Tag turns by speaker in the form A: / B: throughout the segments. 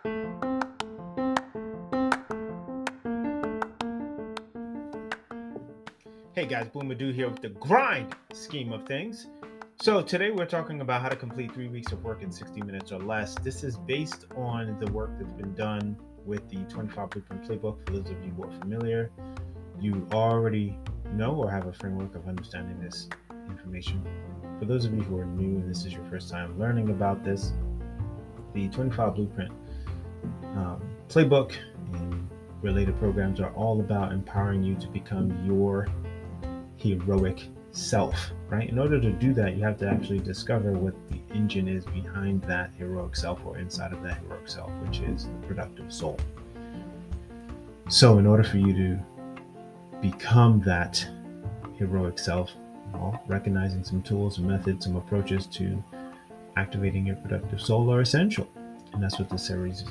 A: Hey guys, Boomadoo here with the grind scheme of things. So today we're talking about how to complete 3 weeks of work in 60 minutes or less. This is based on the work that's been done with the 25 Blueprint Playbook. For those of you who are familiar, you already know or have a framework of understanding this information. For those of you who are new and this is your first time learning about this, the 25 Blueprint Playbook and related programs are all about empowering you to become your heroic self, right? In order to do that, you have to actually discover what the engine is behind that heroic self, or inside of that heroic self, which is the productive soul. So in order for you to become that heroic self, recognizing some tools, some methods, some approaches to activating your productive soul are essential. And that's what this series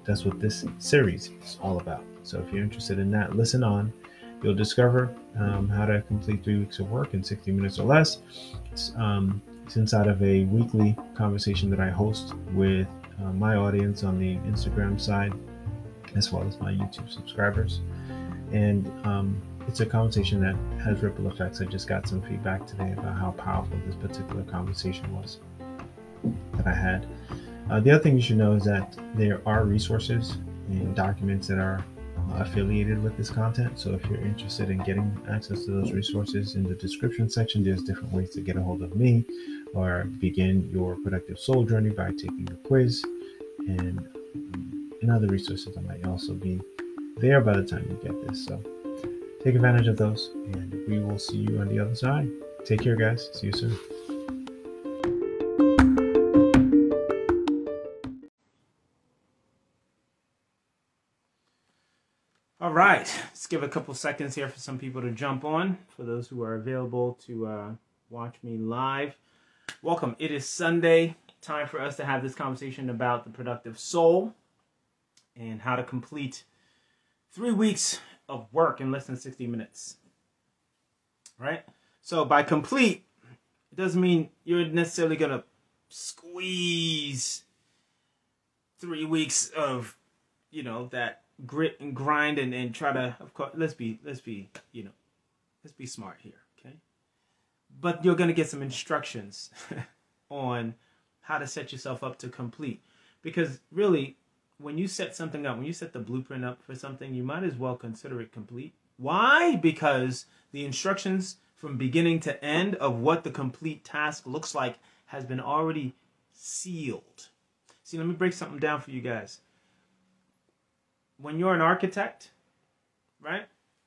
A: is all about. So if you're interested in that, listen on. You'll discover how to complete 3 weeks of work in 60 minutes or less. It's inside of a weekly conversation that I host with my audience on the Instagram side, as well as my YouTube subscribers. And it's a conversation that has ripple effects. I just got some feedback today about how powerful this particular conversation was that I had. The other thing you should know is that there are resources and documents that are affiliated with this content. So if you're interested in getting access to those resources, in the description section, there's different ways to get a hold of me or begin your productive soul journey by taking the quiz, and other resources that might also be there by the time you get this. So take advantage of those, and we will see you on the other side. Take care, guys. See you soon. All right, let's give a couple seconds here for some people to jump on. For those who are available to watch me live, welcome. It is Sunday, time for us to have this conversation about the productive soul and how to complete 3 weeks of work in less than 60 minutes. Right? So by complete, it doesn't mean you're necessarily going to squeeze 3 weeks of, that grit and grind and try to, of course, let's be smart here, okay? But you're going to get some instructions on how to set yourself up to complete. Because really, when you set something up, when you set the blueprint up for something, you might as well consider it complete. Why? Because the instructions from beginning to end of what the complete task looks like has been already sealed. See, let me break something down for you guys. When you're an architect, right?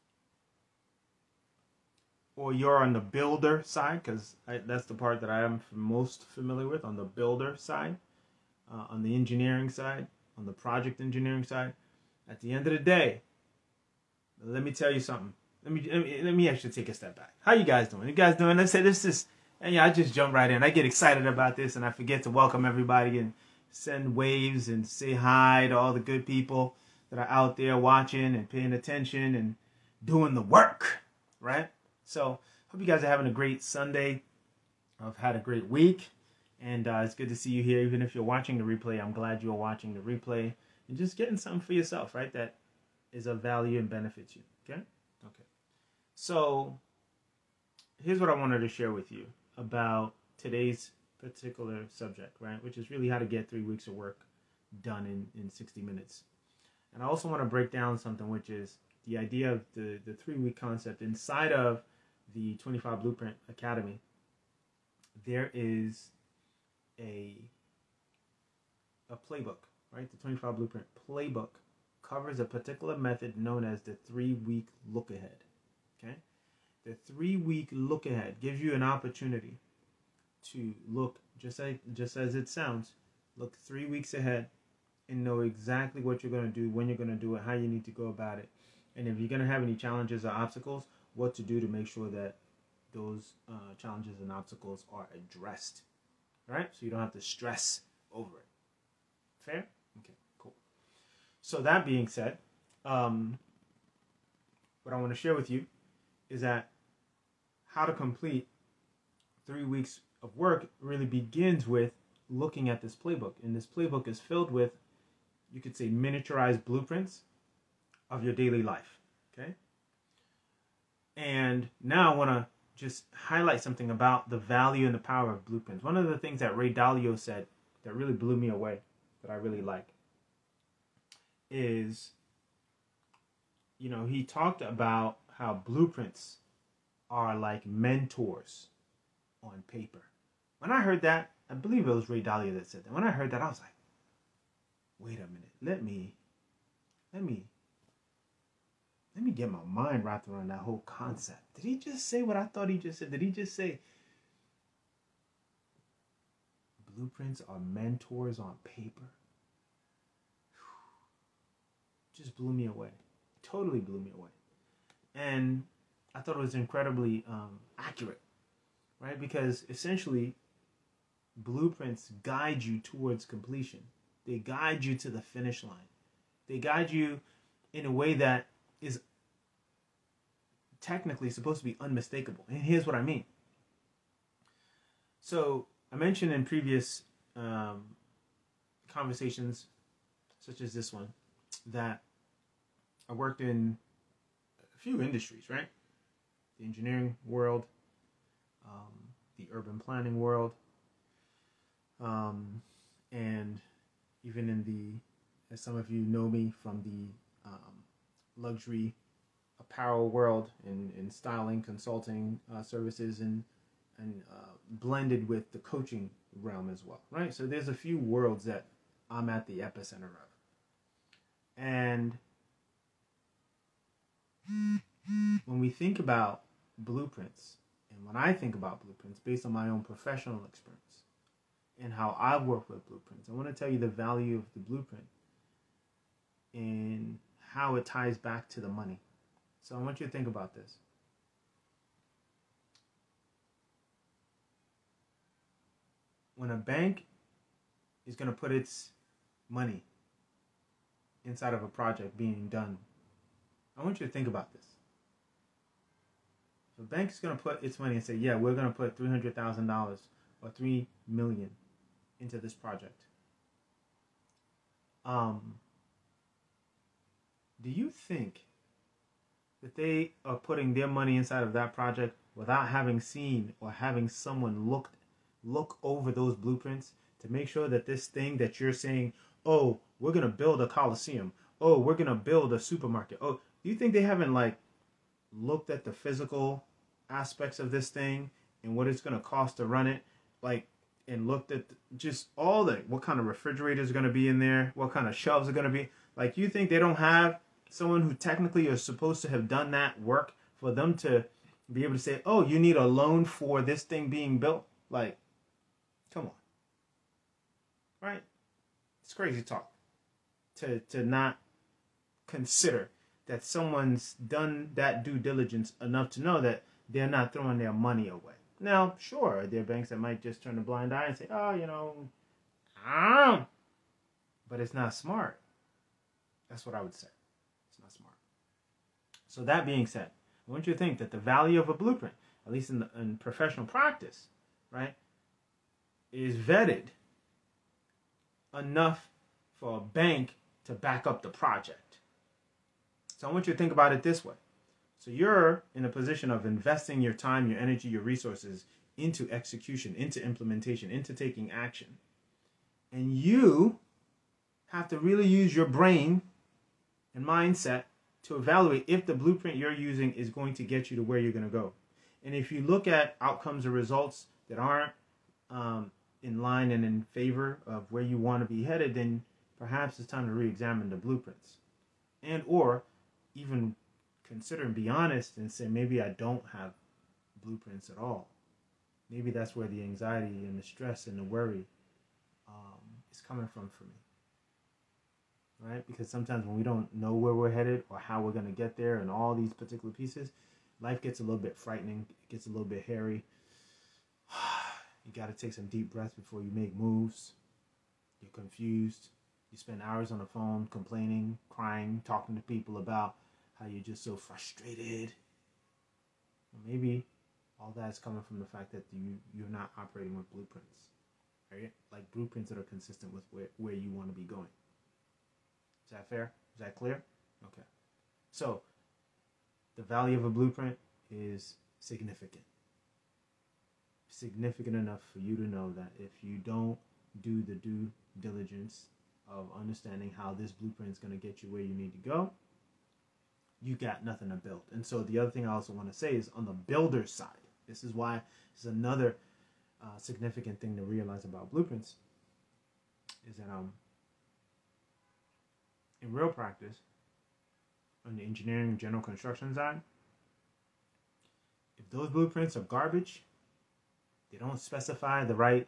A: Or you're on the builder side, because that's the part that I am most familiar with, on the builder side, on the engineering side, on the project engineering side. At the end of the day, let me tell you something. Let me actually take a step back. How you guys doing? You guys doing? Let's say this is, and yeah, I just jump right in. I get excited about this, and I forget to welcome everybody and send waves and say hi to all the good people that are out there watching and paying attention and doing the work, right? So hope you guys are having a great Sunday. I've had a great week, and it's good to see you here. Even if you're watching the replay, I'm glad you're watching the replay and just getting something for yourself, right? That is of value and benefits you, okay? Okay. So here's what I wanted to share with you about today's particular subject, right? Which is really how to get 3 weeks of work done in 60 minutes. And I also want to break down something, which is the idea of the 3-week concept. Inside of the 25 Blueprint Academy, there is a playbook, right? The 25 Blueprint Playbook covers a particular method known as the 3-week look ahead, okay? The 3-week look ahead gives you an opportunity to look, just as it sounds, look 3 weeks ahead and know exactly what you're going to do, when you're going to do it, how you need to go about it. And if you're going to have any challenges or obstacles, what to do to make sure that those challenges and obstacles are addressed. Right? So you don't have to stress over it. Fair? Okay, cool. So that being said, what I want to share with you is that how to complete 3 weeks of work really begins with looking at this playbook. And this playbook is filled with you could say, miniaturized blueprints of your daily life. Okay. And now I want to just highlight something about the value and the power of blueprints. One of the things that Ray Dalio said that really blew me away, that I really like, is, he talked about how blueprints are like mentors on paper. When I heard that, I believe it was Ray Dalio that said that. When I heard that, I was like, wait a minute, let me get my mind wrapped around that whole concept. Did he just say what I thought he just said? Did he just say blueprints are mentors on paper? Just blew me away. Totally blew me away. And I thought it was incredibly accurate, right? Because essentially, blueprints guide you towards completion. They guide you to the finish line. They guide you in a way that is technically supposed to be unmistakable. And here's what I mean. So I mentioned in previous conversations, such as this one, that I worked in a few industries, right? The engineering world, the urban planning world, and even in the, as some of you know me from the luxury apparel world and styling, consulting services, and blended with the coaching realm as well, right? So there's a few worlds that I'm at the epicenter of. And when we think about blueprints, and when I think about blueprints based on my own professional experience and how I work with blueprints, I want to tell you the value of the blueprint and how it ties back to the money. So I want you to think about this. When a bank is going to put its money inside of a project being done, I want you to think about this. If a bank is going to put its money and say, yeah, we're going to put $300,000 or $3 million into this project, do you think that they are putting their money inside of that project without having seen or having someone look over those blueprints to make sure that this thing that you're saying, oh, we're going to build a coliseum, oh, we're going to build a supermarket, oh, do you think they haven't looked at the physical aspects of this thing and what it's going to cost to run it, and looked at just all what kind of refrigerators are going to be in there, what kind of shelves are going to be? You think they don't have someone who technically is supposed to have done that work for them to be able to say, oh, you need a loan for this thing being built? Come on. Right? It's crazy talk to not consider that someone's done that due diligence enough to know that they're not throwing their money away. Now, sure, there are banks that might just turn a blind eye and say, oh, but it's not smart. That's what I would say. It's not smart. So that being said, I want you to think that the value of a blueprint, at least in professional practice, right, is vetted enough for a bank to back up the project. So I want you to think about it this way. So you're in a position of investing your time, your energy, your resources into execution, into implementation, into taking action. And you have to really use your brain and mindset to evaluate if the blueprint you're using is going to get you to where you're going to go. And if you look at outcomes or results that aren't in line and in favor of where you want to be headed, then perhaps it's time to re-examine the blueprints. And or even consider and be honest and say, maybe I don't have blueprints at all. Maybe that's where the anxiety and the stress and the worry is coming from for me. Right? Because sometimes when we don't know where we're headed or how we're going to get there and all these particular pieces, life gets a little bit frightening. It gets a little bit hairy. You got to take some deep breaths before you make moves. You're confused. You spend hours on the phone complaining, crying, talking to people about how you're just so frustrated. Or maybe all that's coming from the fact that you're not operating with blueprints. Right? Like blueprints that are consistent with where you want to be going. that fair? Is that clear? Okay. So, the value of a blueprint is significant. Significant enough for you to know that if you don't do the due diligence of understanding how this blueprint is going to get you where you need to go, you got nothing to build. And so the other thing I also want to say is on the builder side, this is why this is another significant thing to realize about blueprints, is that in real practice, on the engineering and general construction side, if those blueprints are garbage, they don't specify the right,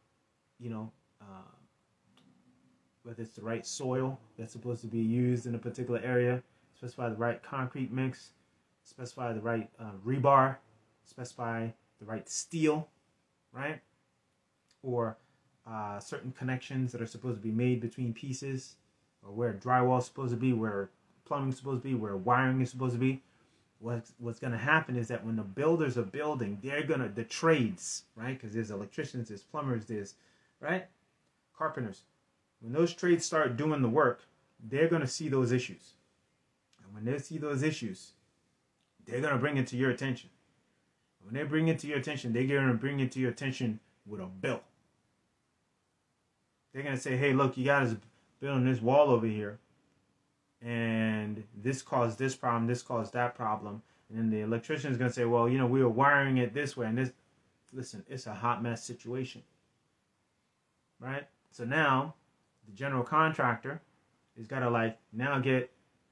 A: whether it's the right soil that's supposed to be used in a particular area, specify the right concrete mix, specify the right rebar, specify the right steel, right? Or certain connections that are supposed to be made between pieces, or where drywall is supposed to be, where plumbing is supposed to be, where wiring is supposed to be. What's going to happen is that when the builders are building, the trades, right? Because there's electricians, there's plumbers, there's, right? Carpenters. When those trades start doing the work, they're going to see those issues. And when they see those issues, they're going to bring it to your attention. When they bring it to your attention, they're going to bring it to your attention with a bill. They're going to say, hey, look, you guys building this wall over here, and this caused this problem, this caused that problem. And then the electrician is going to say, well, we were wiring it this way, and this. Listen, it's a hot mess situation, right? So now the general contractor is got to now get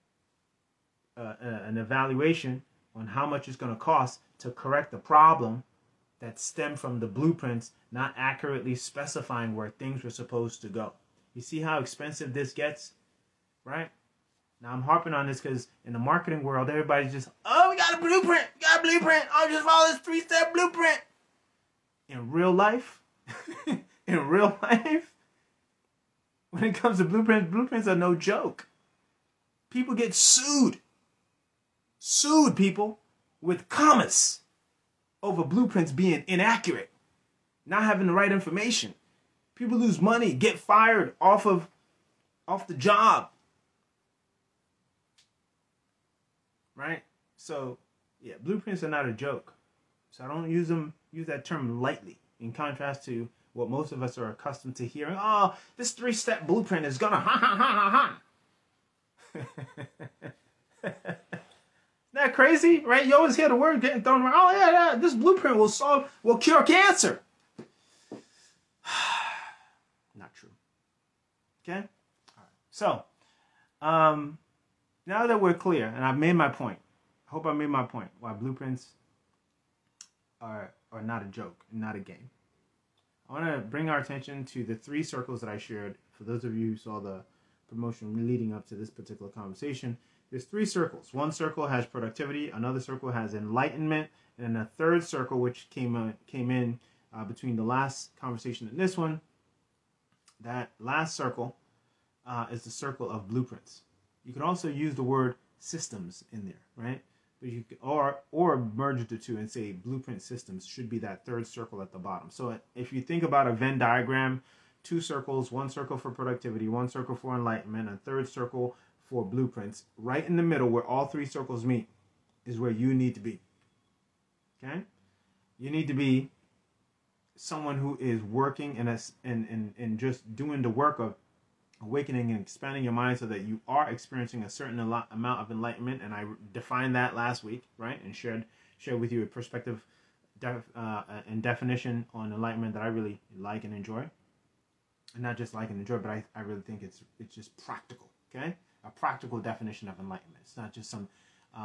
A: an evaluation on how much it's going to cost to correct the problem that stemmed from the blueprints not accurately specifying where things were supposed to go. You see how expensive this gets, right? Now I'm harping on this because in the marketing world, everybody's just, oh, we got a blueprint, oh, just follow this 3-step blueprint. In real life, when it comes to blueprints are no joke. People get sued, people, with commas over blueprints being inaccurate, not having the right information. People lose money, get fired off the job. Right? So, yeah, blueprints are not a joke. So I don't use that term lightly, in contrast to what most of us are accustomed to hearing. Oh, this 3-step blueprint is gonna ha. Isn't that crazy, right? You always hear the word getting thrown around. Oh, yeah, this blueprint will cure cancer. Not true. Okay? All right. So, now that we're clear, and I've made my point, I hope I made my point, why blueprints are not a joke, not a game. I want to bring our attention to the 3 circles that I shared. For those of you who saw the promotion leading up to this particular conversation, there's 3 circles. One circle has productivity, another circle has enlightenment, and then a third circle, which came in between the last conversation and this one. That last circle is the circle of blueprints. You can also use the word systems in there, right? But you can, or merge the two and say blueprint systems should be that third circle at the bottom. So if you think about a Venn diagram, 2 circles, 1 circle for productivity, 1 circle for enlightenment, a third circle for blueprints. Right in the middle, where all 3 circles meet, is where you need to be. Okay? You need to be someone who is working and just doing the work of awakening and expanding your mind so that you are experiencing a certain amount of enlightenment. And I defined that last week, right? And shared with you a perspective and definition on enlightenment that I really like and enjoy. And not just like and enjoy, but I really think it's just practical, okay? A practical definition of enlightenment. It's not just some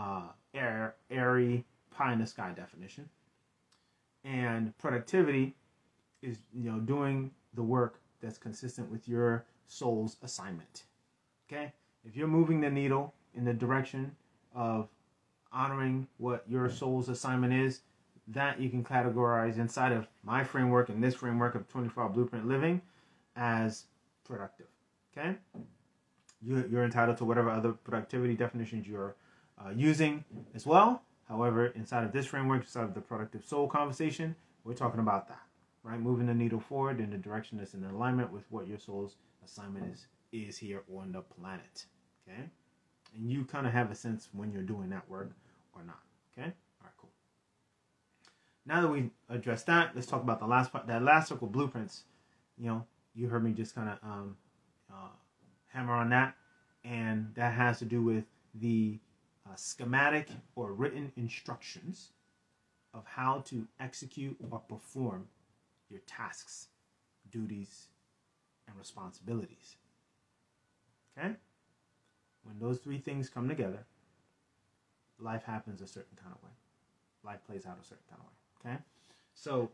A: airy pie in the sky definition. And productivity is, doing the work that's consistent with your soul's assignment. Okay? If you're moving the needle in the direction of honoring what your soul's assignment is, that you can categorize inside of my framework and this framework of 24-hour blueprint living as productive. Okay? You're entitled to whatever other productivity definitions you're using as well. However, inside of this framework, inside of the productive soul conversation, we're talking about that, right? Moving the needle forward in the direction that's in alignment with what your soul's assignment is here on the planet. Okay, and you kind of have a sense when you're doing that work or not. Okay, all right, cool. Now that we addressed that, let's talk about the last part. That last circle, blueprints. You heard me just kind of hammer on that, and that has to do with the schematic or written instructions of how to execute or perform your tasks, duties, and responsibilities. Okay? When those three things come together, life happens a certain kind of way. Life plays out a certain kind of way. Okay? So,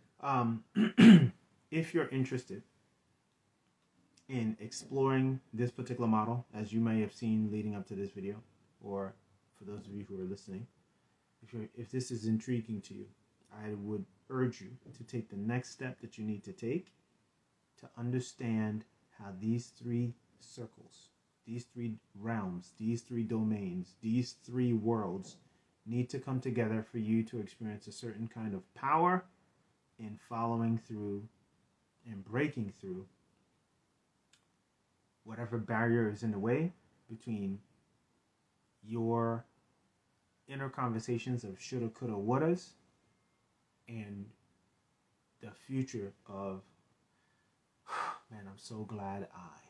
A: if you're interested in exploring this particular model, as you may have seen leading up to this video, or for those of you who are listening, if this is intriguing to you, I would urge you to take the next step that you need to take to understand how these three circles, these three realms, these three domains, these three worlds need to come together for you to experience a certain kind of power in following through and breaking through whatever barrier is in the way between your inner conversations of shoulda, coulda, wouldas and the future of, man, I'm so glad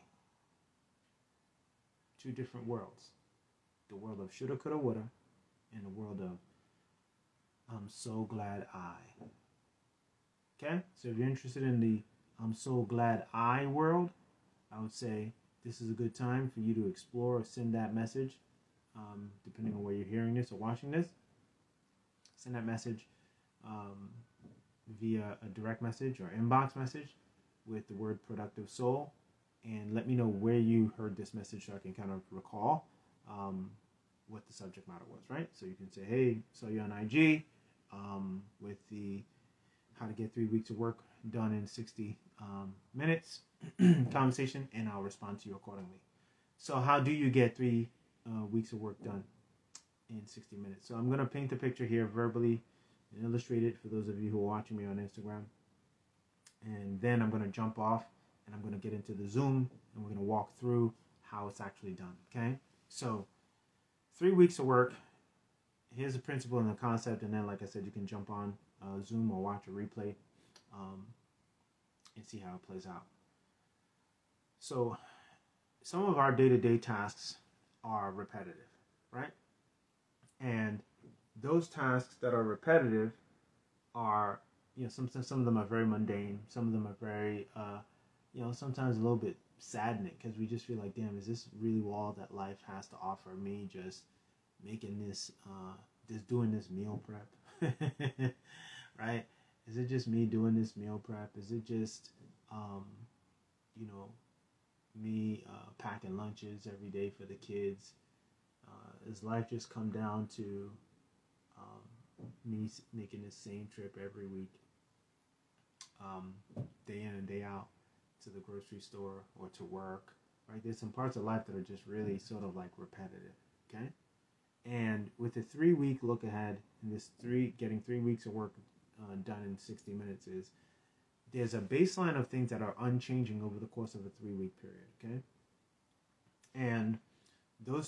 A: two different worlds. The world of shoulda, coulda, woulda and the world of I'm so glad I. Okay? So if you're interested in the I'm so glad I world, I would say this is a good time for you to explore or send that message, depending on where you're hearing this or watching this. Send that message via a direct message or inbox message with the word productive soul, and let me know where you heard this message so I can kind of recall what the subject matter was, right? So you can say, hey, saw you on IG with the how to get 3 weeks of work done in 60 minutes conversation, and I'll respond to you accordingly. So how do you get 3 weeks of work done in 60 minutes? So I'm going to paint the picture here verbally and illustrate it for those of you who are watching me on Instagram. And then I'm going to jump off and I'm going to get into the Zoom and we're going to walk through how it's actually done. Okay? So 3 weeks of work. Here's the principle and the concept, and then, like I said, you can jump on Zoom or watch a replay and see how it plays out. So some of our day-to-day tasks are repetitive, right? And those tasks that are repetitive are, some of them are very mundane. Some of them are very, sometimes a little bit saddening because we just feel like, damn, is this really all that life has to offer me? Just making this, just doing this meal prep, right? Is it just me doing this meal prep? Is it just, me packing lunches every day for the kids? Does life just come down to me making the same trip every week, day in and day out, to the grocery store or to work, right? There's some parts of life that are just really sort of like repetitive, okay? And with the 3 week look ahead, and this getting 3 weeks of work done in 60 minutes there's a baseline of things that are unchanging over the course of a 3 week period, okay? And those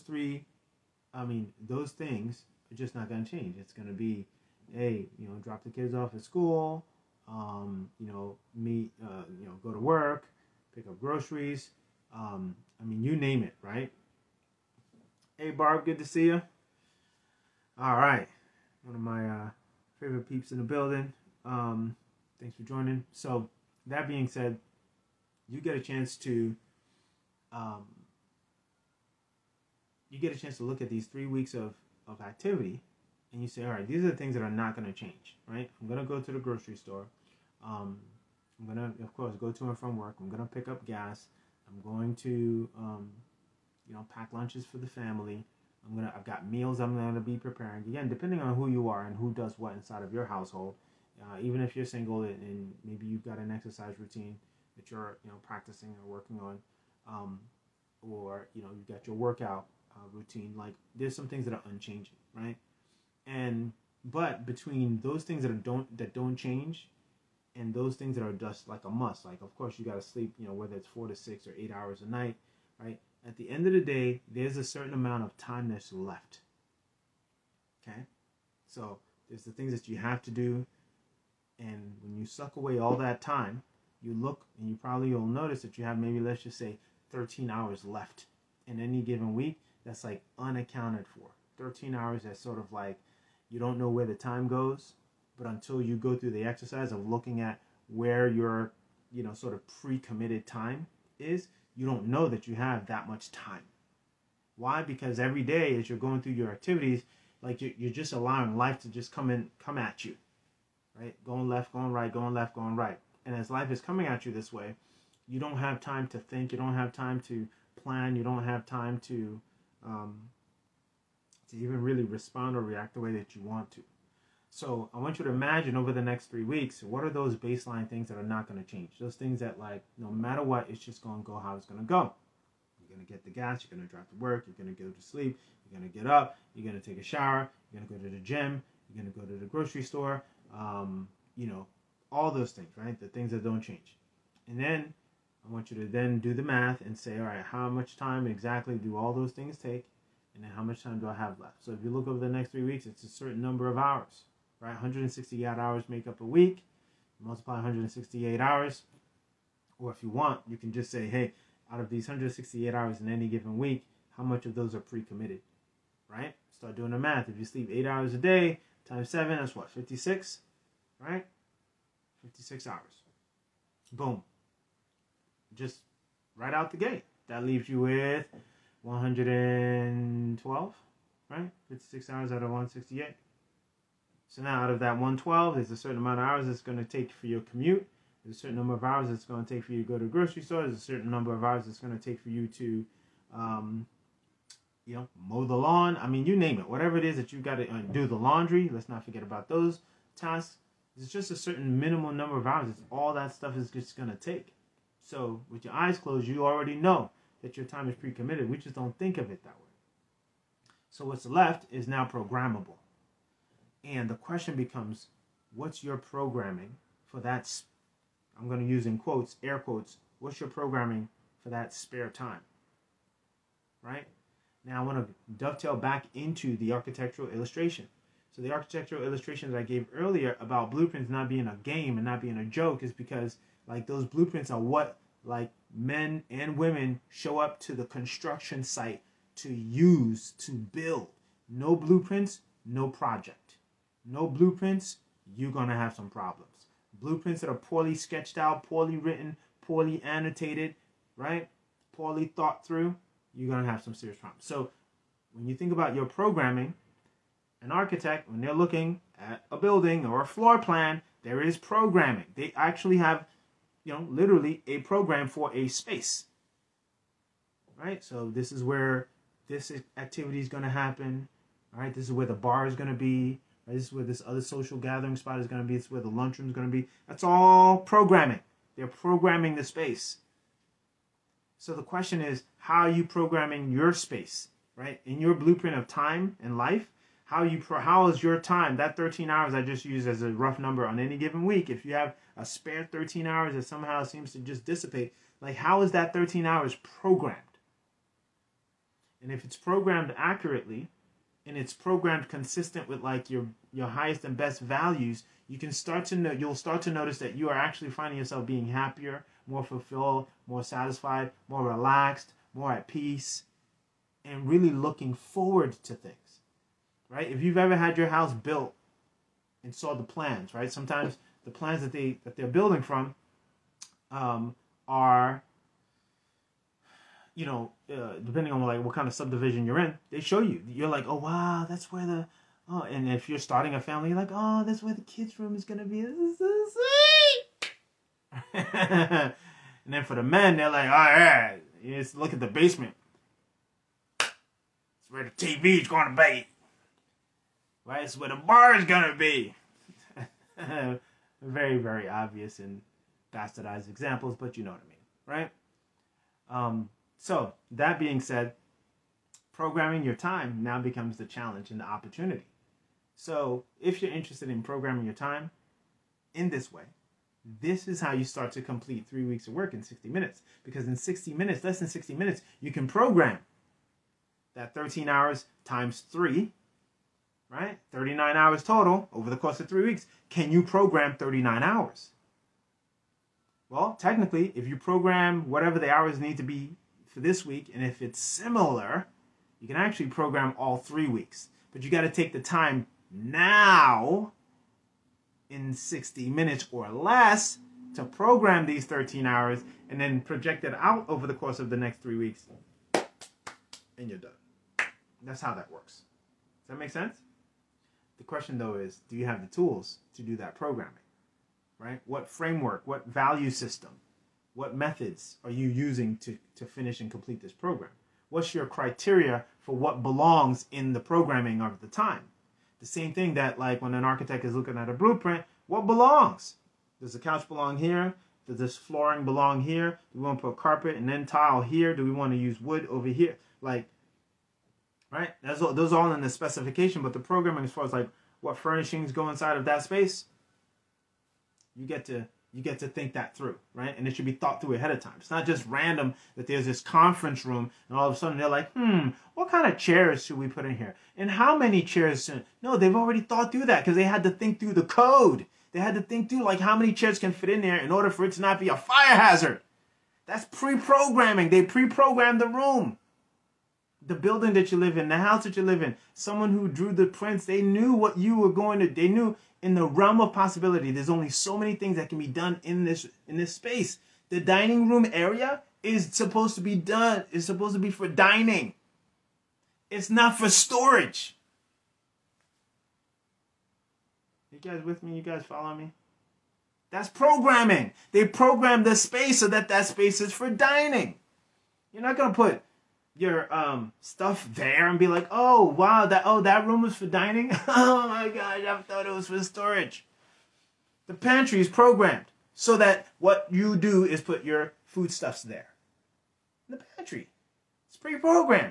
A: things are just not going to change. It's going to be, hey, drop the kids off at school, go to work, pick up groceries, you name it, right? Hey, Barb, good to see you. All right, one of my favorite peeps in the building. Thanks for joining. So that being said, you get a chance to look at these 3 weeks of activity, and you say, all right, these are the things that are not going to change, right? I'm going to go to the grocery store. I'm going to, of course, go to and from work. I'm going to pick up gas. I'm going to, pack lunches for the family. I've got meals I'm going to be preparing. Again, depending on who you are and who does what inside of your household. Even if you're single and maybe you've got an exercise routine that you're, practicing or working on, or, you've got your workout routine. Like, there's some things that are unchanging, right? But between those things that don't change and those things that are just like a must, like, of course, you got to sleep, whether it's 4 to 6 or 8 hours a night, right? at the end of the day, there's a certain amount of time that's left. Okay? So there's the things that you have to do. And when you suck away all that time, you look and you probably will notice that you have maybe, let's just say, 13 hours left in any given week. That's like unaccounted for. 13 hours that's sort of like you don't know where the time goes, but until you go through the exercise of looking at where your, sort of pre-committed time is, you don't know that you have that much time. Why? Because every day as you're going through your activities, like you're just allowing life to just come at you, right? Going left, going right, going left, going right. And as life is coming at you this way, you don't have time to think. You don't have time to plan. You don't have time to even really respond or react the way that you want to. So I want you to imagine over the next 3 weeks, what are those baseline things that are not going to change? Those things that, like, no matter what, it's just going to go how it's going to go. You're going to get the gas. You're going to drive to work. You're going to go to sleep. You're going to get up. You're going to take a shower. You're going to go to the gym. You're going to go to the grocery store. All those things, right? The things that don't change. And then I want you to then do the math and say, all right, how much time exactly do all those things take? And then how much time do I have left? So if you look over the next 3 weeks, it's a certain number of hours, right? 168 hours make up a week. Multiply 168 hours. Or if you want, you can just say, hey, out of these 168 hours in any given week, how much of those are pre-committed, right? Start doing the math. If you sleep 8 hours a day, times 7, that's what, 56, right? 56 hours. Boom. Just right out the gate. That leaves you with 112, right? 56 hours out of 168. So now out of that 112, there's a certain amount of hours it's going to take for your commute. There's a certain number of hours it's going to take for you to go to the grocery store. There's a certain number of hours it's going to take for you to, mow the lawn. I mean, you name it. Whatever it is that you got to do the laundry. Let's not forget about those tasks. It's just a certain minimal number of hours. It's all that stuff is just going to take. So with your eyes closed, you already know that your time is pre-committed. We just don't think of it that way. So what's left is now programmable. And the question becomes, what's your programming for that? I'm going to use in quotes, air quotes. What's your programming for that spare time? Right? Now I want to dovetail back into the architectural illustration. So the architectural illustration that I gave earlier about blueprints not being a game and not being a joke is because, like, those blueprints are what, like, men and women show up to the construction site to use to build. No blueprints, no project. No blueprints, you're going to have some problems. Blueprints that are poorly sketched out, poorly written, poorly annotated, right? Poorly thought through, you're going to have some serious problems. So when you think about your programming, an architect, when they're looking at a building or a floor plan, there is programming. They actually have, literally a program for a space, right? So this is where this activity is going to happen, all right? This is where the bar is going to be, right? This is where this other social gathering spot is going to be. This is where the lunchroom is going to be. That's all programming. They're programming the space. So the question is, how are you programming your space, right? In your blueprint of time and life, how is your time, that 13 hours I just used as a rough number on any given week, if you have a spare 13 hours that somehow seems to just dissipate, like, how is that 13 hours programmed? And if it's programmed accurately, and it's programmed consistent with, like, your highest and best values, you'll start to notice that you are actually finding yourself being happier, more fulfilled, more satisfied, more relaxed, more at peace, and really looking forward to things. Right? If you've ever had your house built and saw the plans, right? Sometimes the plans that they're building from are, depending on, like, what kind of subdivision you're in, they show you. You're like, oh wow, that's where and if you're starting a family, you're like, oh, that's where the kids' room is gonna be. This is so sweet. And then for the men, they're like, all right, just look at the basement. It's where the TV is gonna be. Right, it's where the bar is gonna be. Very, very obvious and bastardized examples, but you know what I mean, right? So that being said, programming your time now becomes the challenge and the opportunity. So if you're interested in programming your time in this way, This is how you start to complete 3 weeks of work in 60 minutes. Because in 60 minutes, less than 60 minutes, you can program that 13 hours times 3, right? 39 hours total over the course of 3 weeks. Can you program 39 hours? Well, technically, if you program whatever the hours need to be for this week, and if it's similar, you can actually program all 3 weeks. But you got to take the time now in 60 minutes or less to program these 13 hours and then project it out over the course of the next 3 weeks, and you're done. That's how that works. Does that make sense? The question, though, is, do you have the tools to do that programming? Right? What framework, what value system, what methods are you using to finish and complete this program? What's your criteria for what belongs in the programming of the time? The same thing that, like, when an architect is looking at a blueprint, what belongs? Does the couch belong here? Does this flooring belong here? Do we want to put carpet and then tile here? Do we want to use wood over here? Like, right? Those are all in the specification, but the programming, as far as like what furnishings go inside of that space, you get to think that through, right? And it should be thought through ahead of time. It's not just random that there's this conference room and all of a sudden they're like, what kind of chairs should we put in here? And how many chairs? No, they've already thought through that because they had to think through the code. They had to think through like how many chairs can fit in there in order for it to not be a fire hazard. That's pre-programming. They pre-programmed the room. The building that you live in, the house that you live in, someone who drew the prints, they knew what you were going to, they knew in the realm of possibility, there's only so many things that can be done in this space. The dining room area is supposed to be for dining. It's not for storage. You guys with me? You guys follow me? That's programming. They programmed the space so that that space is for dining. You're not going to put your stuff there and be like, oh wow, that room was for dining. Oh my gosh, I thought it was for storage. The pantry is programmed so that what you do is put your foodstuffs there. In the pantry. It's pre-programmed.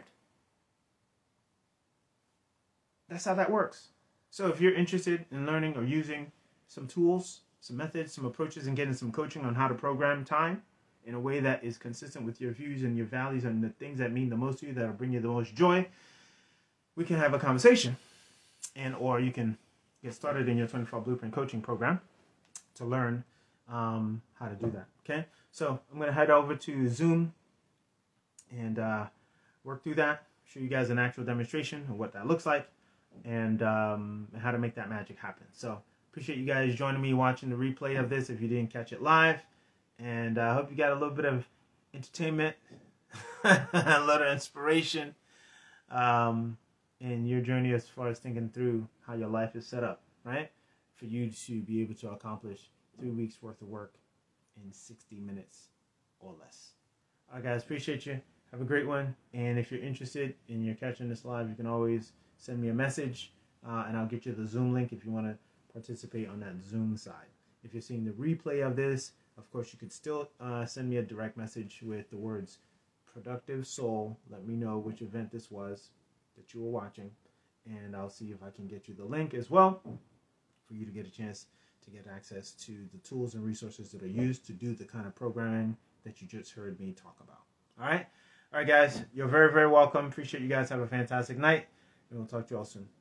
A: That's how that works. So if you're interested in learning or using some tools, some methods, some approaches, and getting some coaching on how to program time in a way that is consistent with your views and your values and the things that mean the most to you, that'll bring you the most joy, we can have a conversation. Or you can get started in your 24 Blueprint coaching program to learn how to do that. Okay? So I'm going to head over to Zoom and work through that, show you guys an actual demonstration of what that looks like and how to make that magic happen. So appreciate you guys joining me, watching the replay of this if you didn't catch it live. And I hope you got a little bit of entertainment, a little inspiration in your journey as far as thinking through how your life is set up, right? For you to be able to accomplish 3 weeks worth of work in 60 minutes or less. All right, guys, appreciate you. Have a great one. And if you're interested and you're catching this live, you can always send me a message and I'll get you the Zoom link if you want to participate on that Zoom side. If you're seeing the replay of this, of course, you could still send me a direct message with the words Productive Soul. Let me know which event this was that you were watching, and I'll see if I can get you the link as well for you to get a chance to get access to the tools and resources that are used to do the kind of programming that you just heard me talk about. All right? All right, guys. You're very, very welcome. Appreciate you guys. Have a fantastic night, and we'll talk to you all soon.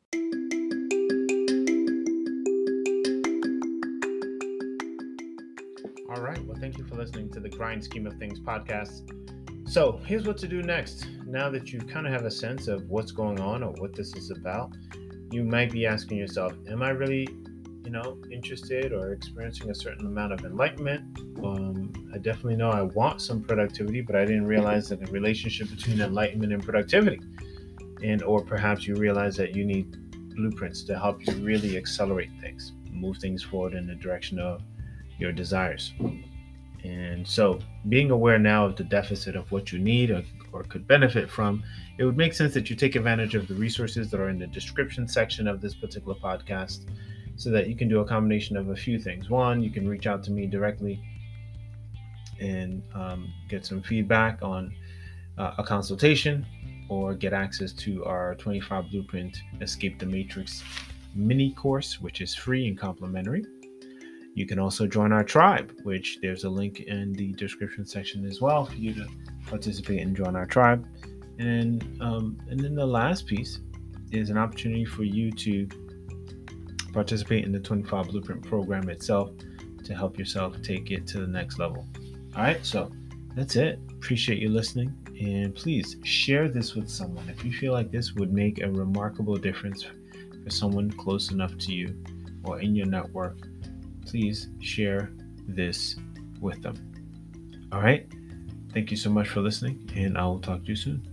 A: All right. Well, thank you for listening to the Grind Scheme of Things podcast. So here's what to do next. Now that you kind of have a sense of what's going on or what this is about, you might be asking yourself, am I really, interested or experiencing a certain amount of enlightenment? I definitely know I want some productivity, but I didn't realize that the relationship between enlightenment and productivity. Or perhaps you realize that you need blueprints to help you really accelerate things, move things forward in the direction of your desires. And so being aware now of the deficit of what you need or could benefit from, it would make sense that you take advantage of the resources that are in the description section of this particular podcast so that you can do a combination of a few things. One, you can reach out to me directly and get some feedback on a consultation or get access to our 25 Blueprint Escape the Matrix mini course, which is free and complimentary. You can also join our tribe, which there's a link in the description section as well for you to participate and join our tribe. And then the last piece is an opportunity for you to participate in the 25 Blueprint program itself to help yourself take it to the next level. All right, so that's it. Appreciate you listening, and please share this with someone if you feel like this would make a remarkable difference for someone close enough to you or in your network. Please share this with them. All right, thank you so much for listening, and I will talk to you soon.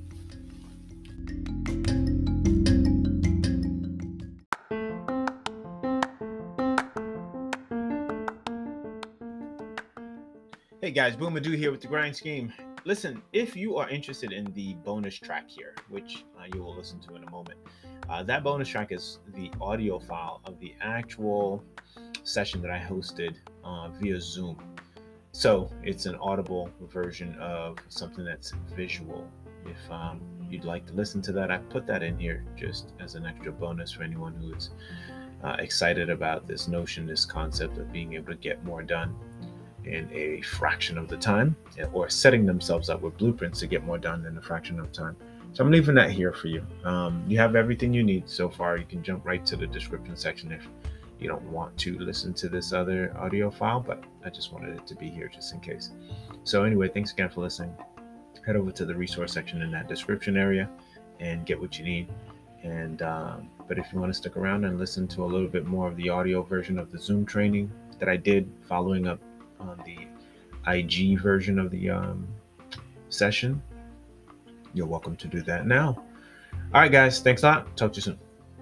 A: Hey guys, Boomadoo here with the Grind Scheme. Listen, if you are interested in the bonus track here, which you will listen to in a moment, that bonus track is the audio file of the actual session that I hosted via Zoom. So it's an audible version of something that's visual. If you'd like to listen to that, I put that in here just as an extra bonus for anyone who is excited about this notion, this concept of being able to get more done in a fraction of the time, or setting themselves up with blueprints to get more done in a fraction of time. So I'm leaving that here for you. You have everything you need so far. You can jump right to the description section if you don't want to listen to this other audio file, but I just wanted it to be here just in case. So anyway, thanks again for listening. Head over to the resource section in that description area and get what you need. And but if you want to stick around and listen to a little bit more of the audio version of the Zoom training that I did following up on the IG version of the session, you're welcome to do that now. All right, guys, thanks a lot. Talk to you soon.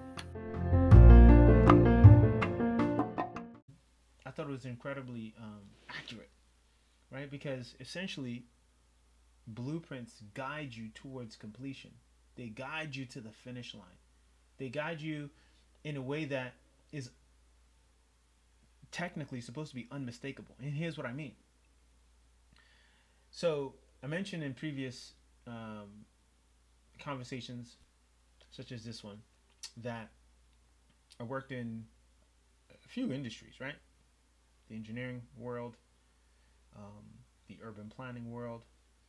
B: I thought it was incredibly accurate, right? Because essentially, blueprints guide you towards completion. They guide you to the finish line. They guide you in a way that is technically supposed to be unmistakable. And here's what I mean. So I mentioned in previous conversations, such as this one, that I worked in a few industries, right? The engineering world, the urban planning world,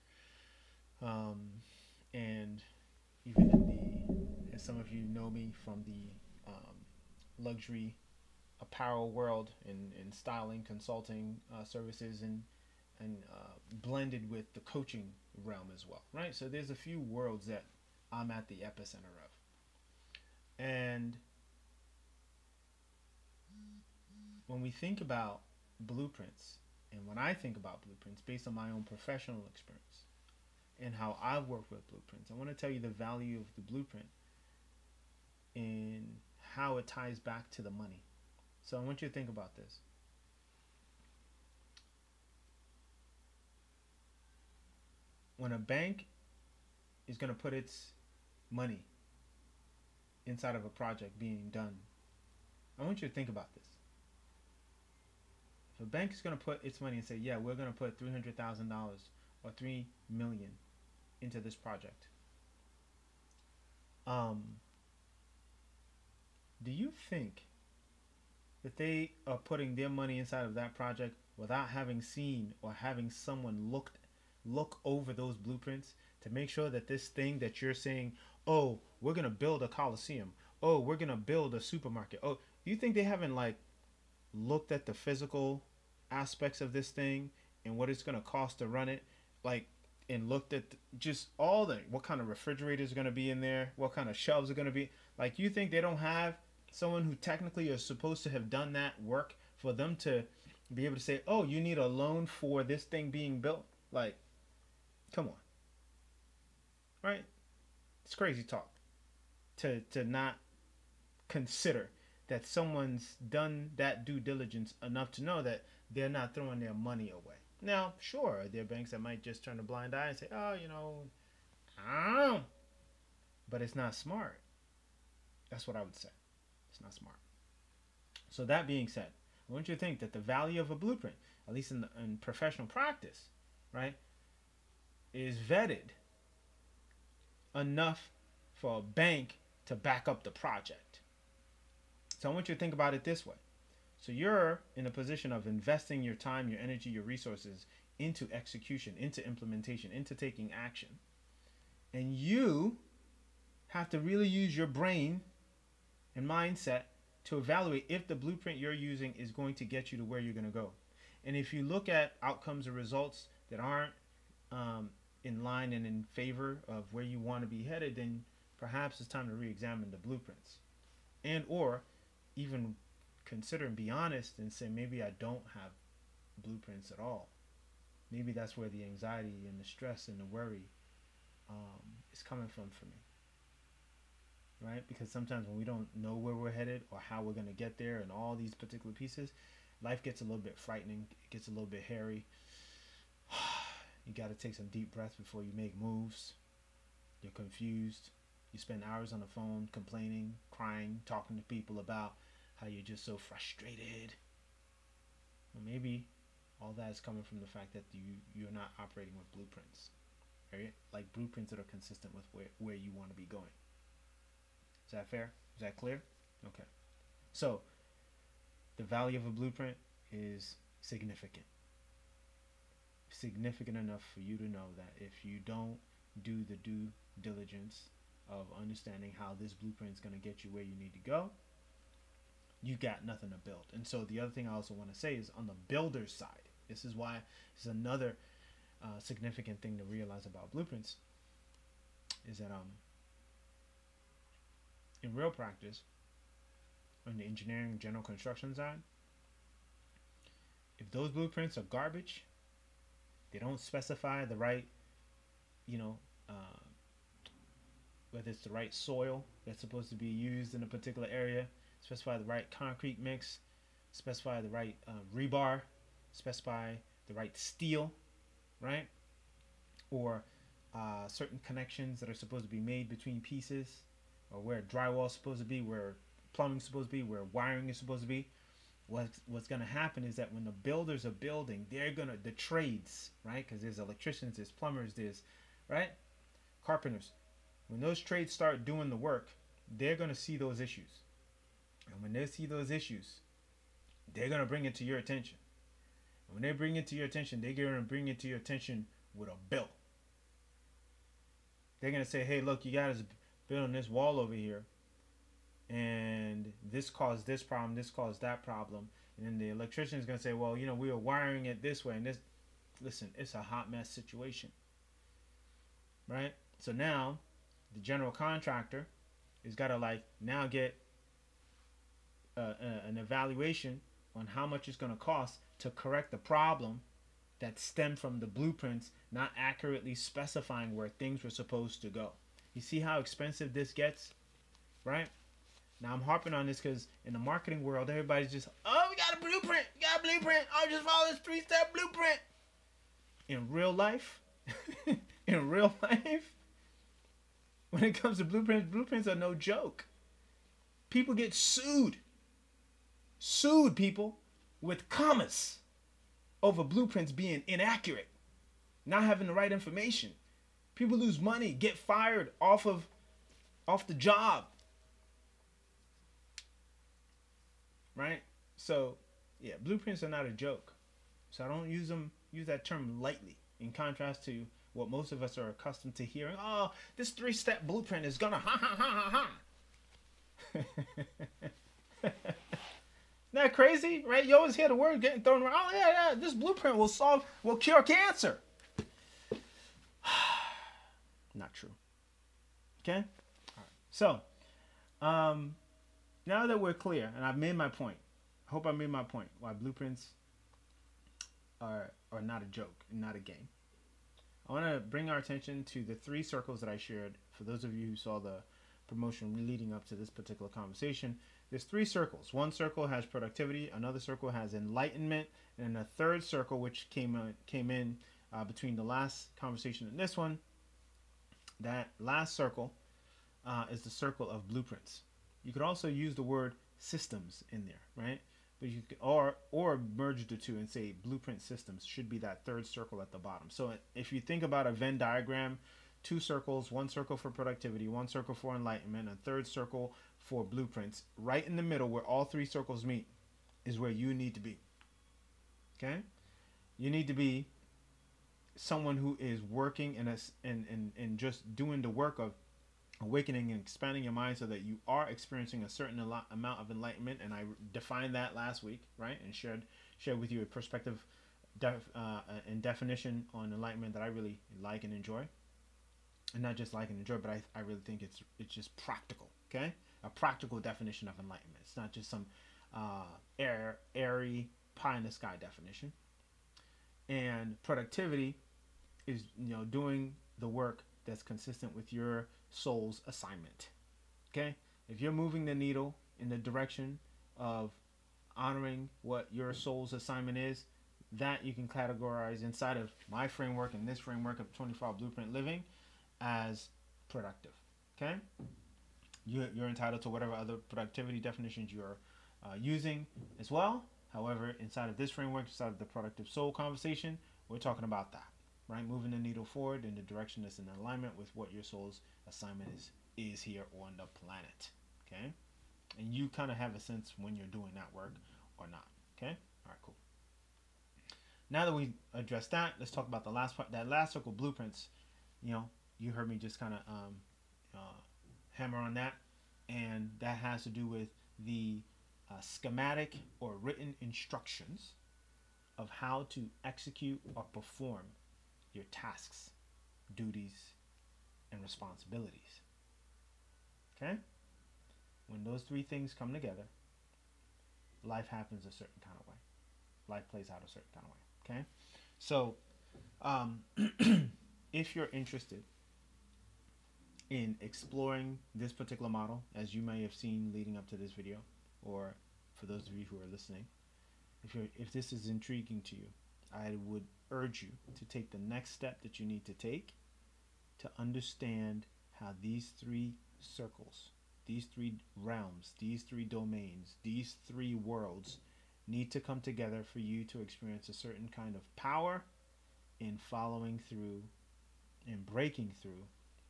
B: and even in the, as some of you know me from the luxury apparel world and styling consulting services and blended with the coaching realm as well, right? So there's a few worlds that I'm at the epicenter of. And when we think about blueprints, and when I think about blueprints based on my own professional experience and how I've worked with blueprints, I want to tell you the value of the blueprint and how it ties back to the money. So I want you to think about this. When a bank is going to put its money inside of a project being done, I want you to think about this. If a bank is going to put its money and say, yeah, we're going to put $300,000 or $3 million into this project, do you think that they are putting their money inside of that project without having seen or having someone look over those blueprints to make sure that this thing that you're saying, oh, we're going to build a coliseum, oh, we're going to build a supermarket, oh, do you think they haven't like looked at the physical aspects of this thing and what it's going to cost to run it, like, and looked at just all the, what kind of refrigerators are going to be in there, what kind of shelves are going to be, like, you think they don't have someone who technically is supposed to have done that work for them to be able to say, oh, you need a loan for this thing being built? Like, come on. Right? It's crazy talk to not consider that someone's done that due diligence enough to know that they're not throwing their money away. Now, sure, there are banks that might just turn a blind eye and say, oh, you know, I don't know. But it's not smart. That's what I would say. It's not smart. So that being said, I want you to think that the value of a blueprint, at least in professional practice, right, is vetted enough for a bank to back up the project. So I want you to think about it this way. So you're in a position of investing your time, your energy, your resources into execution, into implementation, into taking action. And you have to really use your brain and mindset to evaluate if the blueprint you're using is going to get you to where you're going to go. And if you look at outcomes or results that aren't in line and in favor of where you want to be headed, then perhaps it's time to re-examine the blueprints, and or even consider and be honest and say, maybe I don't have blueprints at all. Maybe that's where the anxiety and the stress and the worry is coming from for me, right? Because sometimes when we don't know where we're headed or how we're going to get there and all these particular pieces, life gets a little bit frightening. It gets a little bit hairy. You got to take some deep breaths before you make moves. You're confused. You spend hours on the phone complaining, crying, talking to people about how you're just so frustrated. Or maybe all that is coming from the fact that you're not operating with blueprints, right? Like blueprints that are consistent with where you want to be going. Is that fair? Is that clear? Okay. So the value of a blueprint is significant. Significant enough for you to know that if you don't do the due diligence of understanding how this blueprint is going to get you where you need to go, you got nothing to build. And so the other thing I also want to say is on the builder's side, this is another significant thing to realize about blueprints, is that in real practice, on the engineering general construction side, if those blueprints are garbage, they don't specify the right, whether it's the right soil that's supposed to be used in a particular area, specify the right concrete mix, specify the right rebar, specify the right steel, right? Or certain connections that are supposed to be made between pieces, or where drywall is supposed to be, where plumbing is supposed to be, where wiring is supposed to be. What's going to happen is that when the builders are building, the trades, right? Because there's electricians, there's plumbers, there's, right? Carpenters. When those trades start doing the work, they're going to see those issues. And when they see those issues, they're going to bring it to your attention. And when they bring it to your attention, they're going to bring it to your attention with a bill. They're going to say, hey, look, you guys building this wall over here, and this caused this problem, this caused that problem. And then the electrician is going to say, well, we were wiring it this way, and this. Listen, it's a hot mess situation, right? So now the general contractor is got to now get an evaluation on how much it's going to cost to correct the problem that stemmed from the blueprints not accurately specifying where things were supposed to go. You see how expensive this gets, right? Now I'm harping on this because in the marketing world, everybody's just, oh, we got a blueprint, oh, just follow this 3-step blueprint. In real life, when it comes to blueprints are no joke. People get sued, people, with commas over blueprints being inaccurate, not having the right information. People lose money, get fired off the job. Right? So, yeah, blueprints are not a joke. So I don't use that term lightly, in contrast to what most of us are accustomed to hearing. Oh, this 3-step blueprint is gonna ha ha ha ha ha. Isn't that crazy? Right? You always hear the word getting thrown around. Oh, yeah, this blueprint will cure cancer. Not true. Okay? All right. So, now that we're clear, and I've made my point, I hope I made my point, why blueprints are not a joke and not a game. I want to bring our attention to the 3 circles that I shared. For those of you who saw the promotion leading up to this particular conversation, there's 3 circles. One circle has productivity, another circle has enlightenment, and a third circle, which came in between the last conversation and this one. That last circle is the circle of blueprints. You could also use the word systems in there, right? But you could, or merge the two and say blueprint systems should be that third circle at the bottom. So if you think about a Venn diagram, 2 circles, 1 circle for productivity, 1 circle for enlightenment, a third circle for blueprints. Right in the middle where all 3 circles meet is where you need to be. Okay? You need to be someone who is working and just doing the work of awakening and expanding your mind so that you are experiencing a certain amount of enlightenment. And I defined that last week, right? And shared with you a perspective and definition on enlightenment that I really like and enjoy. And not just like and enjoy, but I really think it's just practical. Okay, a practical definition of enlightenment. It's not just some airy pie in the sky definition. And productivity is doing the work that's consistent with your soul's assignment. Okay, if you're moving the needle in the direction of honoring what your soul's assignment is, that you can categorize inside of my framework and this framework of 24-hour blueprint living as productive. Okay, you're entitled to whatever other productivity definitions you're using as well. However, inside of this framework, inside of the productive soul conversation, we're talking about that, right? Moving the needle forward in the direction that's in alignment with what your soul's assignment is here on the planet. Okay, and you kind of have a sense when you're doing that work or not. Okay, all right, cool. Now that we addressed that, let's talk about the last part. That last circle, blueprints. You heard me just kind of hammer on that, and that has to do with the schematic or written instructions of how to execute or perform your tasks, duties, and responsibilities. Okay? When those three things come together, life happens a certain kind of way. Life plays out a certain kind of way. Okay? So, if you're interested in exploring this particular model, as you may have seen leading up to this video, or for those of you who are listening, if this is intriguing to you, I would urge you to take the next step that you need to take to understand how these three circles, these three realms, these three domains, these three worlds need to come together for you to experience a certain kind of power in following through and breaking through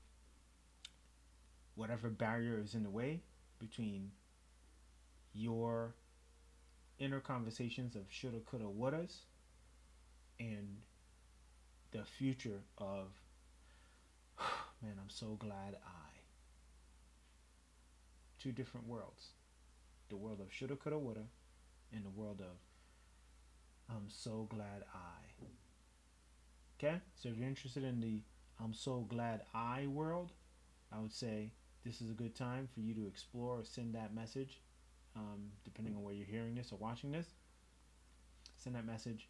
B: whatever barrier is in the way between your inner conversations of shoulda, coulda, wouldas and the future of, man, I'm so glad two different worlds. The world of shoulda, coulda, woulda and the world of I'm so glad I. Okay? So if you're interested in the I'm so glad I world, I would say this is a good time for you to explore or send that message, depending on where you're hearing this or watching this. Send that message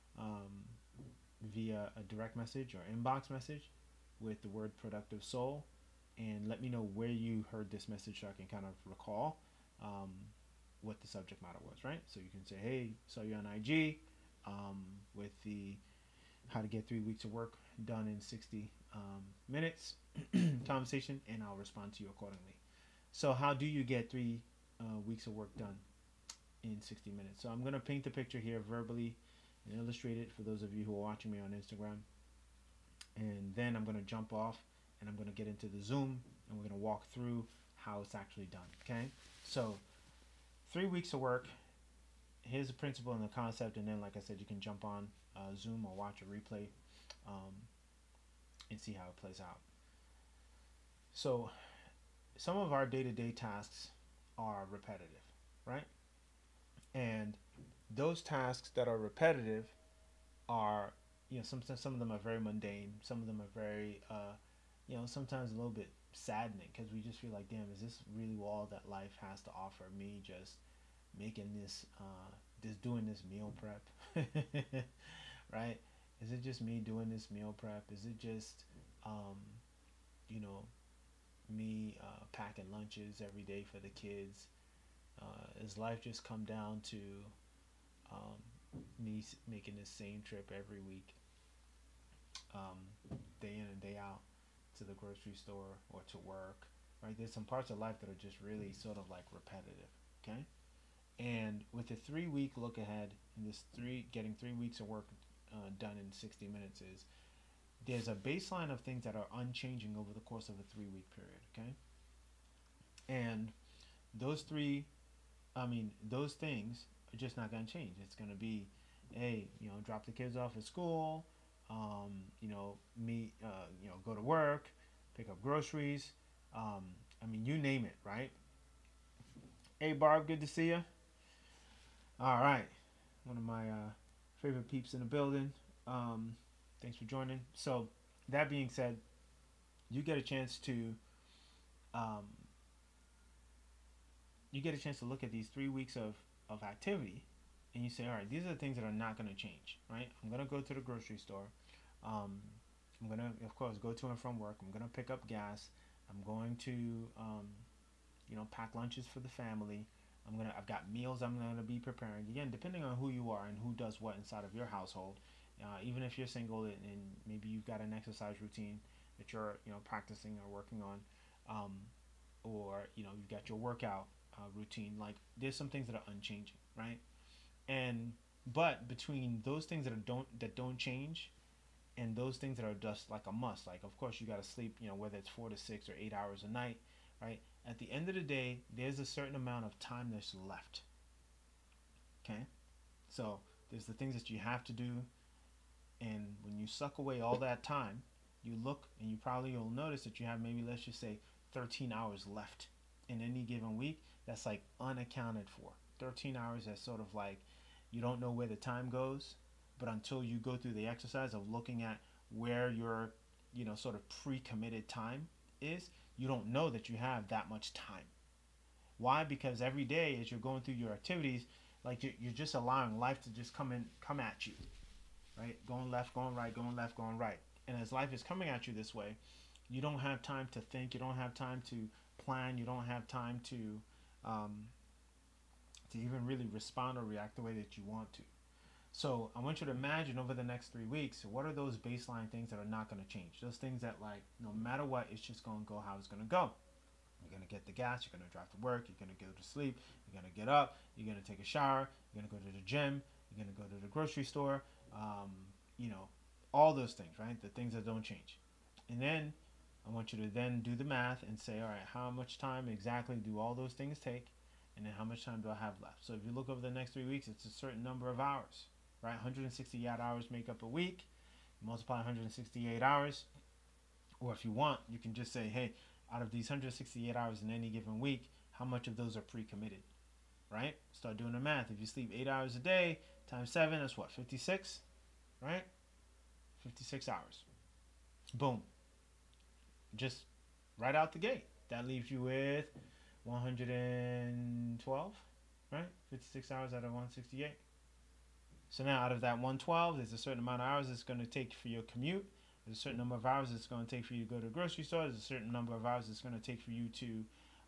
B: via a direct message or inbox message with the word productive soul, and let me know where you heard this message so I can kind of recall what the subject matter was, right? So you can say, hey, saw you on IG with the how to get 3 weeks of work done in 60 minutes conversation, and I'll respond to you accordingly. So how do you get 3 weeks of work done in 60 minutes? So I'm going to paint the picture here verbally and illustrate it for those of you who are watching me on Instagram. And then I'm going to jump off and I'm going to get into the Zoom and we're going to walk through how it's actually done. Okay? So 3 weeks of work. Here's the principle and the concept, and then, like I said, you can jump on Zoom or watch a replay and see how it plays out. So some of our day-to-day tasks are repetitive, right? And those tasks that are repetitive are, sometimes some of them are very mundane. Some of them are very, sometimes a little bit saddening because we just feel like, damn, is this really all that life has to offer me? Just making this, just doing this meal prep, right? Is it just me doing this meal prep? Is it just, me packing lunches every day for the kids? Does life just come down to me making the same trip every week, day in and day out, to the grocery store or to work, right? There's some parts of life that are just really sort of like repetitive, okay? And with a 3 week look ahead, and this getting 3 weeks of work done in 60 minutes is, there's a baseline of things that are unchanging over the course of a 3 week period, okay? And those things, It's just not going to change. It's going to be, hey, drop the kids off at school, go to work, pick up groceries. You name it, right? Hey, Barb, good to see you. All right, one of my favorite peeps in the building. Thanks for joining. So, that being said, you get a chance to um, look at these 3 weeks of activity, and you say, all right, these are the things that are not going to change, right? I'm going to go to the grocery store. I'm going to, of course, go to and from work. I'm going to pick up gas. I'm going to, pack lunches for the family. I've got meals I'm going to be preparing. Again, depending on who you are and who does what inside of your household. Even if you're single and maybe you've got an exercise routine that you're, practicing or working on, or you've got your workout routine. Like, there's some things that are unchanging, right? But between those things that don't change and those things that are just like a must, like, of course you got to sleep, whether it's 4 to 6 or 8 hours a night, right? At the end of the day, there's a certain amount of time that's left. Okay, so there's the things that you have to do, and when you suck away all that time, you look and you'll notice that you have, maybe, let's just say, 13 hours left in any given week. That's like unaccounted for. 13 hours, that's sort of like, you don't know where the time goes, but until you go through the exercise of looking at where your sort of pre-committed time is, you don't know that you have that much time. Why? Because every day as you're going through your activities, like, you're just allowing life to just come at you, right? Going left, going right, going left, going right. And as life is coming at you this way, you don't have time to think. You don't have time to plan. You don't have time to even really respond or react the way that you want to. So I want you to imagine over the next 3 weeks, what are those baseline things that are not going to change? Those things that, like, no matter what, it's just going to go how it's going to go. You're going to get the gas. You're going to drive to work. You're going to go to sleep. You're going to get up. You're going to take a shower. You're going to go to the gym. You're going to go to the grocery store. All those things, right? The things that don't change. And then I want you to then do the math and say, all right, how much time exactly do all those things take? And then how much time do I have left? So if you look over the next 3 weeks, it's a certain number of hours, right? 168 hours make up a week. Multiply 168 hours. Or if you want, you can just say, hey, out of these 168 hours in any given week, how much of those are pre-committed, right? Start doing the math. If you sleep 8 hours a day, times 7, that's what, 56, right? 56 hours. Boom. Just right out the gate. That leaves you with 112, right? 56 hours out of 168. So now out of that 112, there's a certain amount of hours it's going to take for your commute. There's a certain number of hours it's going to take for you to go to the grocery store. There's a certain number of hours it's going to take for you to,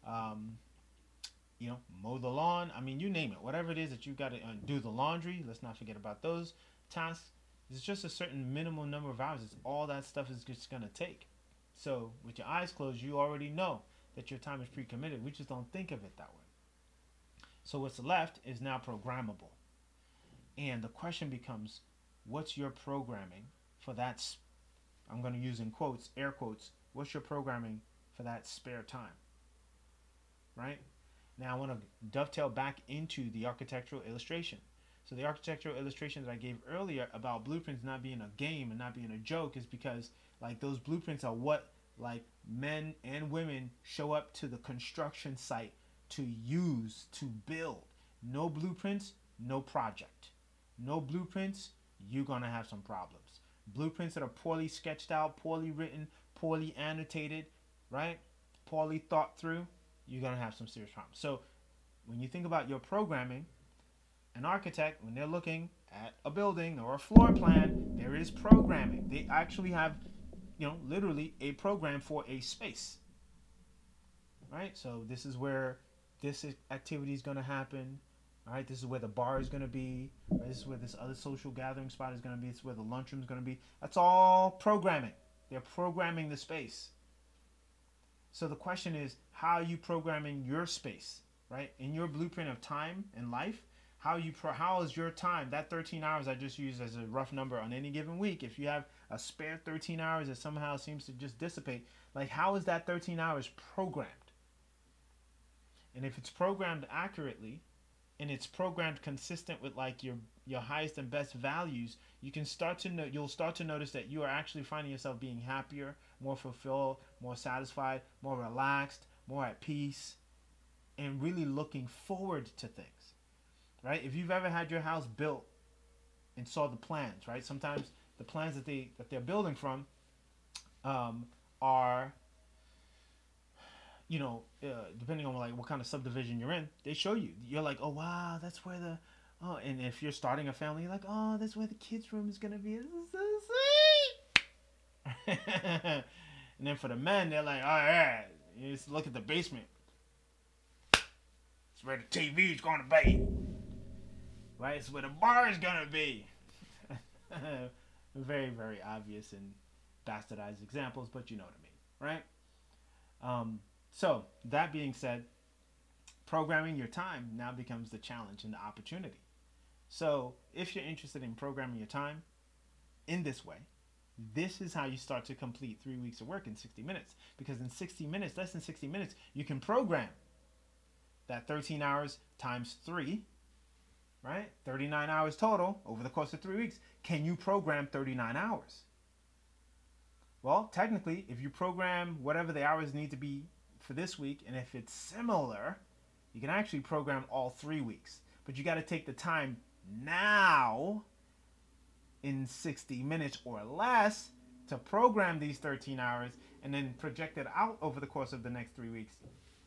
B: mow the lawn. You name it. Whatever it is that you've got to do the laundry. Let's not forget about those tasks. It's just a certain minimum number of hours. It's all that stuff is just going to take. So with your eyes closed, you already know that your time is pre-committed. We just don't think of it that way. So what's left is now programmable. And the question becomes, what's your programming for that? I'm going to use in quotes, air quotes. What's your programming for that spare time? Right? Now I want to dovetail back into the architectural illustration. So the architectural illustration that I gave earlier about blueprints not being a game and not being a joke is because, like, those blueprints are what, like, men and women show up to the construction site to use to build. No blueprints, no project. No blueprints, you're going to have some problems. Blueprints that are poorly sketched out, poorly written, poorly annotated, right? Poorly thought through, you're going to have some serious problems. So when you think about your programming, an architect, when they're looking at a building or a floor plan, there is programming. They actually have, literally a program for a space, right? So this is where this activity is going to happen. All right, this is where the bar is going to be. Right? This is where this other social gathering spot is going to be. This is where the lunchroom is going to be. That's all programming. They're programming the space. So the question is, how are you programming your space, right? In your blueprint of time and life, how is your time, that 13 hours I just used as a rough number on any given week, if you have a spare 13 hours that somehow seems to just dissipate, like, how is that 13 hours programmed? And if it's programmed accurately, and it's programmed consistent with like your highest and best values, you can start to know you'll start to notice that you are actually finding yourself being happier, more fulfilled, more satisfied, more relaxed, more at peace, and really looking forward to things. Right? If you've ever had your house built and saw the plans, right? Sometimes the plans that they're building from are, depending on like what kind of subdivision you're in, they show you. You're like, oh wow, that's where the and if you're starting a family, you're like, oh, that's where the kids' room is gonna be. This is so sweet. And then for the men, they're like, all right, you just look at the basement. It's where the TV is gonna be. Right? It's where the bar is gonna be. Very, very obvious and bastardized examples, but you know what I mean, right? So that being said, programming your time now becomes the challenge and the opportunity. So if you're interested in programming your time in this way, this is how you start to complete 3 weeks of work in 60 minutes. Because in 60 minutes, less than 60 minutes, you can program that 13 hours times 3, right? 39 hours total over the course of 3 weeks. Can you program 39 hours? Well, technically, if you program whatever the hours need to be for this week, and if it's similar, you can actually program all 3 weeks. But you got to take the time now in 60 minutes or less to program these 13 hours and then project it out over the course of the next 3 weeks,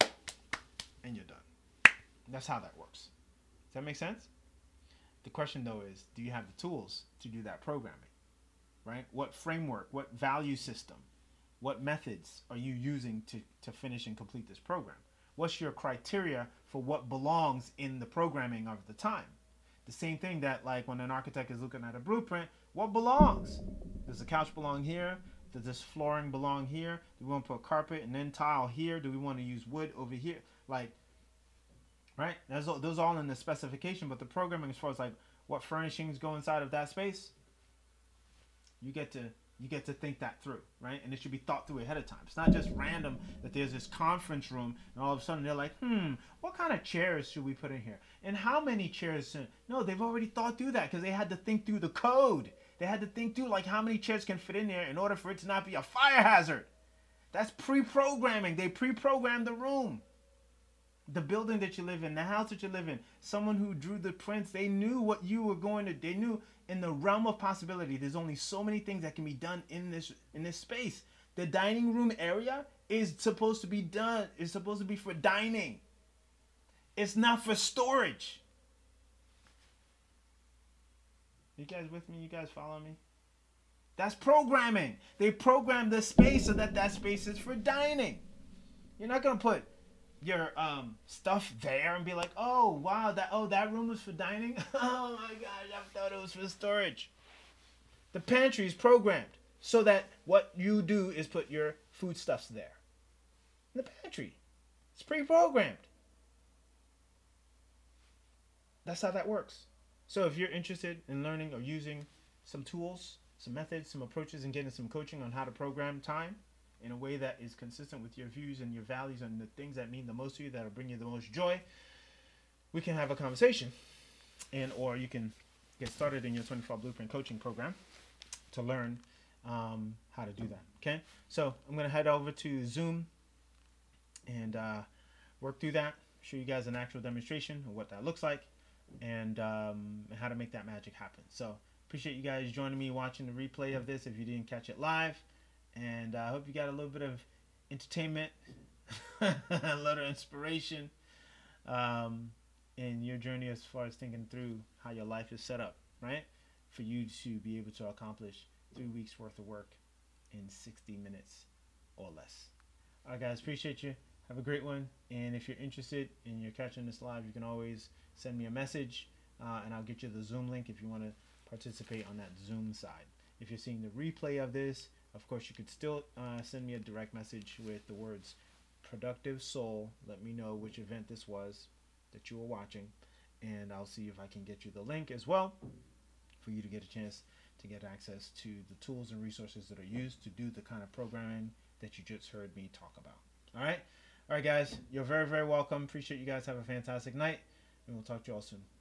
B: and you're done. That's how that works. Does that make sense? The question, though, is do you have the tools to do that programming? Right? What framework, what value system, what methods are you using to finish and complete this program? What's your criteria for what belongs in the programming of the time? The same thing that, like, when an architect is looking at a blueprint, what belongs? Does the couch belong here? Does this flooring belong here? Do we want to put carpet and then tile here? Do we want to use wood over here? Like, right? Those are all in the specification, but the programming as far as like what furnishings go inside of that space, you get to think that through, right? And it should be thought through ahead of time. It's not just random that there's this conference room and all of a sudden they're like, what kind of chairs should we put in here? And how many chairs? No, they've already thought through that because they had to think through the code. They had to think through like how many chairs can fit in there in order for it to not be a fire hazard. That's pre-programming. They pre-programmed the room. The building that you live in, the house that you live in, someone who drew the prints, they knew what you were going to, they knew in the realm of possibility, there's only so many things that can be done in this space. The dining room area is supposed to be for dining. It's not for storage. You guys with me? You guys follow me? That's programming. They programmed the space so that space is for dining. You're not going to put your stuff there and be like, oh wow, that room was for dining. Oh my gosh, I thought it was for storage. The pantry is programmed so that what you do is put your foodstuffs there. In the pantry. It's pre-programmed. That's how that works. So if you're interested in learning or using some tools, some methods, some approaches, and getting some coaching on how to program time in a way that is consistent with your views and your values and the things that mean the most to you, that'll bring you the most joy, we can have a conversation. Or you can get started in your 24 Blueprint coaching program to learn how to do that. Okay? So I'm going to head over to Zoom and work through that, show you guys an actual demonstration of what that looks like and how to make that magic happen. So appreciate you guys joining me, watching the replay of this if you didn't catch it live. And I hope you got a little bit of entertainment, a little inspiration in your journey as far as thinking through how your life is set up, right? For you to be able to accomplish 3 weeks worth of work in 60 minutes or less. All right, guys, appreciate you. Have a great one. And if you're interested and you're catching this live, you can always send me a message and I'll get you the Zoom link if you want to participate on that Zoom side. If you're seeing the replay of this, of course, you could still send me a direct message with the words Productive Soul. Let me know which event this was that you were watching, and I'll see if I can get you the link as well for you to get a chance to get access to the tools and resources that are used to do the kind of programming that you just heard me talk about. All right, guys, you're very, very welcome. Appreciate you guys. Have a fantastic night. and we'll talk to you all soon.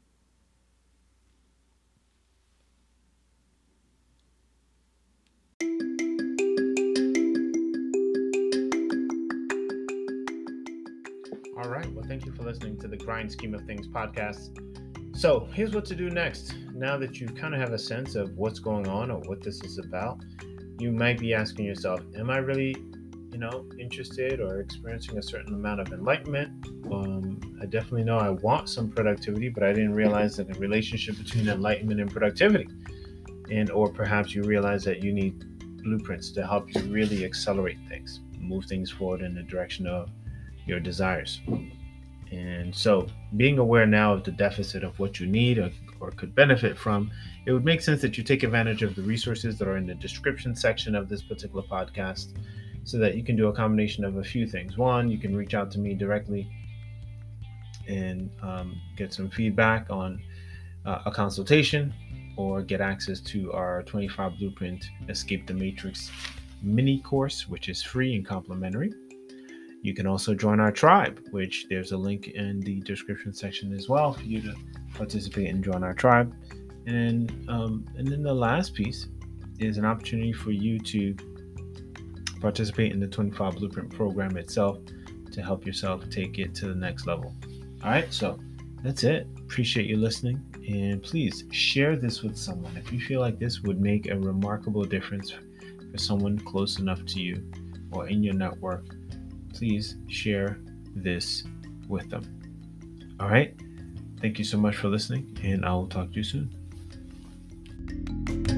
B: All right. Well, thank you for listening to the Grind Scheme of Things podcast. So here's what to do next. Now that you kind of have a sense of what's going on or what this is about, you might be asking yourself, am I really, interested or experiencing a certain amount of enlightenment? I definitely know I want some productivity, but I didn't realize that the relationship between enlightenment and productivity. Or perhaps you realize that you need blueprints to help you really accelerate things, move things forward in the direction of your desires. And so being aware now of the deficit of what you need or could benefit from, it would make sense that you take advantage of the resources that are in the description section of this particular podcast so that you can do a combination of a few things. One, you can reach out to me directly and get some feedback on a consultation, or get access to our 25 Blueprint Escape the Matrix mini course, which is free and complimentary. You can also join our tribe, which there's a link in the description section as well for you to participate and join our tribe. And then the last piece is an opportunity for you to participate in the 25 Blueprint program itself to help yourself take it to the next level. All right, so that's it. Appreciate you listening, and please share this with someone if you feel like this would make a remarkable difference for someone close enough to you or in your network. Please share this with them. All right. Thank you so much for listening, and I will talk to you soon.